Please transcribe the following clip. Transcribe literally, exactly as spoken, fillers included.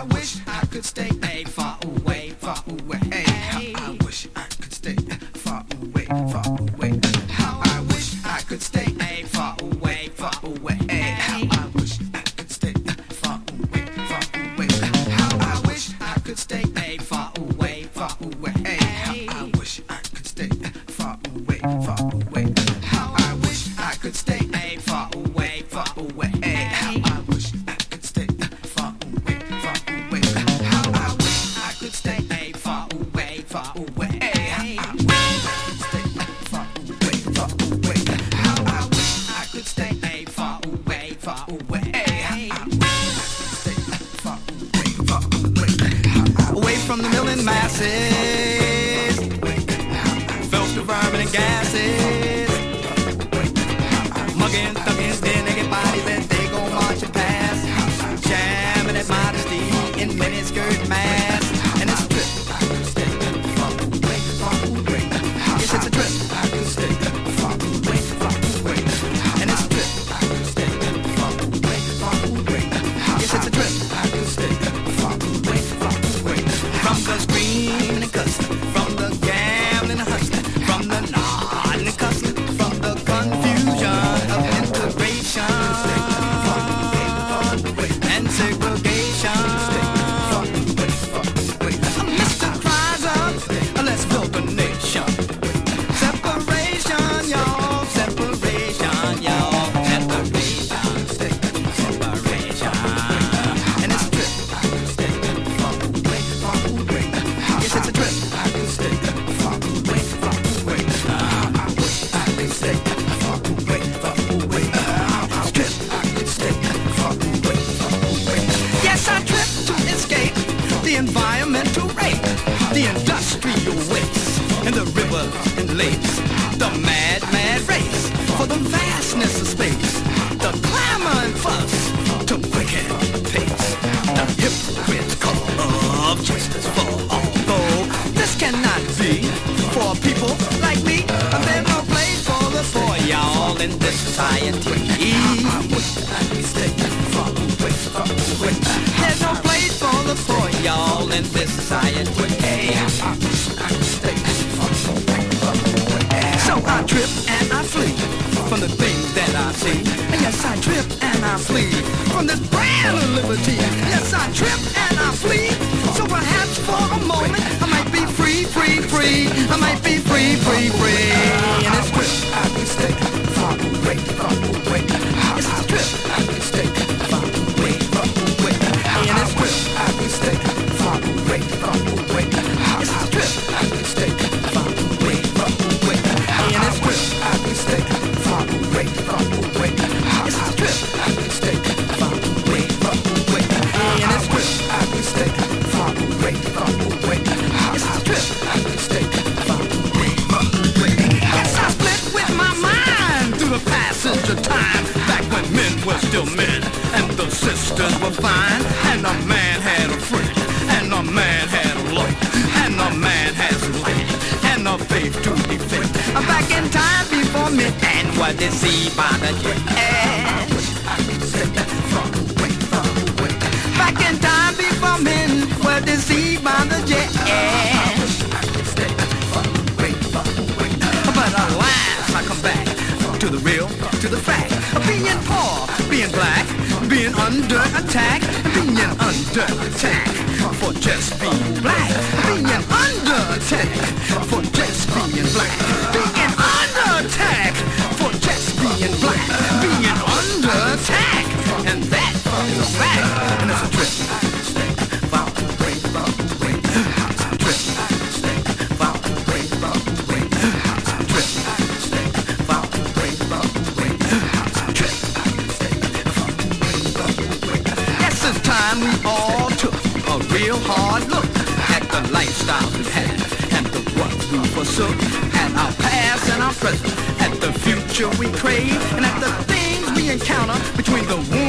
I wish I could stay hey, far away, far away. Hey, how I wish I could stay far away, far away. How I wish I could stay hey, far away, far away. Hey, how I wish I could stay far away, far away. How I wish I could stay hey, far away, far away. Hey, how I wish I could stay far away, far away. How I wish I could stay hey, far away, far away. Hey, how I wish I could stay far away, far away. How I wish I could stay hey, far away, far away. Hey, how I wish I could stay far away, far away. How I wish I could stay hey, far away, far away. Hey, how I wish I could stay far away, far away. Away from the million masses, filter, vermin and gases, mugging, thugging, then naked bodies that they go marching past, jamming at modesty in miniskirt masks, and it's a trip. Yes, it's a trip. And it's a trip. Yes, it's a trip. From the screaming and cussing, from the gambling and hustling, from the nodding and cussing, from the confusion of integration and segregation. Mister Cries up, let's build a nation. Separation, y'all, separation, y'all, separation, separation. And it's a trip. Yes, it's a trip. Yes, I trip to escape the environmental rape, the industrial waste, and the rivers and lakes, the mad, mad race for the vastness of space, the clamor and fuss to quicken the pace, the hypocrite's call of justice for all. Though this cannot be for people like me, and there's no place for the poor, y'all, in this society. There's no place for the poor, y'all, in this society. So I trip and I flee from the things that I see. And yes, I trip and I flee from this brand of liberty. Yes, I trip and I flee. So perhaps for a moment I might be free, free, free. I might be free, free, free. And it's trip. I can stay far away, far away. It's a trip. I can stay far away, far away. And it's trip. I can stay far away, far away. It's a trip. I can stay far away, far away. And it's trip. I can stay far away, far away. It's a trip. I can stay far away, far away. And it's trip. I can stay far away, far away. It's a trip. I can stay far away, far away. Yes, I split with my mind through the passage of time, back when men were still men and the sisters were fine, and a man had a friend, and a man had a lawyer, and a man has a land, and a faith to defend. I'm back in time before men and were deceived by the jet. Back in time before men were deceived by the jet. But alas, I come back to the real, to the fact of being poor, being black, being under attack, being under attack for just being black, being under attack for just being black, being under attack for just being black, being under attack, and that is a fact, and it's a trip. We all took a real hard look at the lifestyles we had and the ones we forsook, at our past and our present, at the future we crave, and at the things we encounter between the